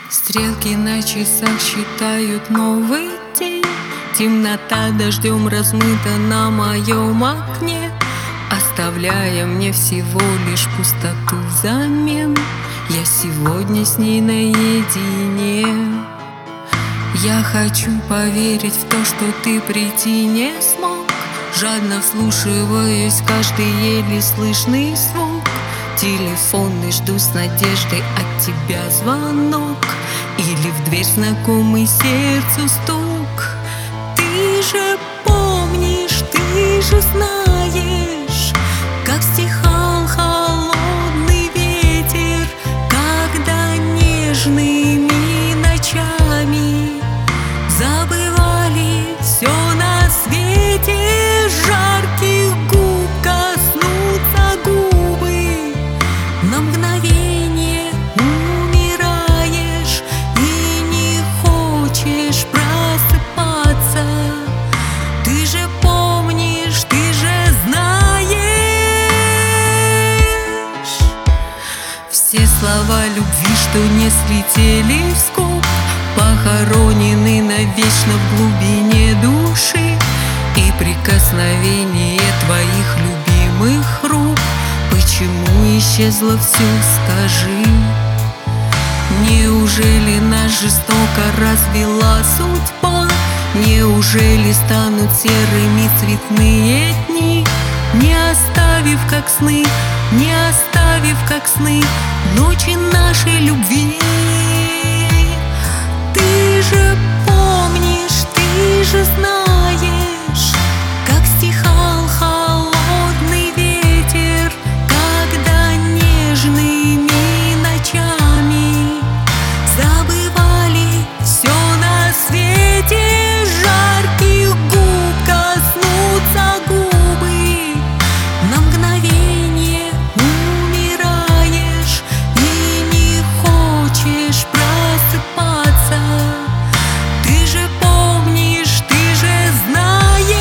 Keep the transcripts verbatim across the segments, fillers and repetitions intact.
Стрелки на часах считают новый день. Темнота дождем размыта на моем окне, оставляя мне всего лишь пустоту взамен. Я сегодня с ней наедине. Я хочу поверить в то, что ты прийти не смог. Жадно вслушиваюсь в каждый еле слышный звук. Телефонный жду с надеждой от тебя звонок, или в дверь знакомый сердцу стук. Ты же помнишь, ты же знаешь, как стихал холодный ветер, когда нежными ночами забывали все на свете. Жарких губ коснутся губы, на мгновение умираешь и не хочешь просыпаться. Ты же помнишь, ты же знаешь. Все слова любви, что не слетели вскользь, похоронены навечно в глубине души. И прикосновение твоих любимых рук, почему исчезло все, скажи? Неужели нас жестоко развела судьба? Неужели станут серыми цветные дни, не оставив как сны, не оставив как сны ночи нашей любви? Ты же помнишь, ты же знаешь, как стихал холодный ветер, когда нежными ночами забывали все на свете. Жарких губ коснутся губы, на мгновение умираешь и не хочешь просыпаться. Ты же помнишь, ты же знаешь.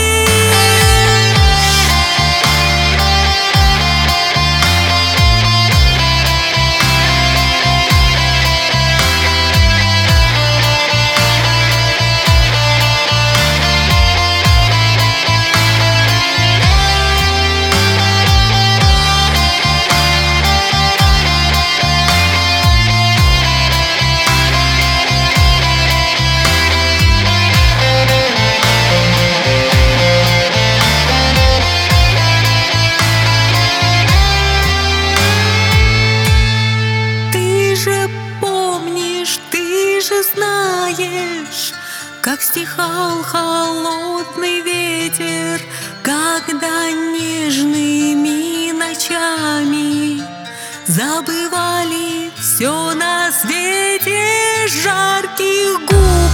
Знаешь, как стихал холодный ветер, когда нежными ночами забывали все на свете. Жарких губ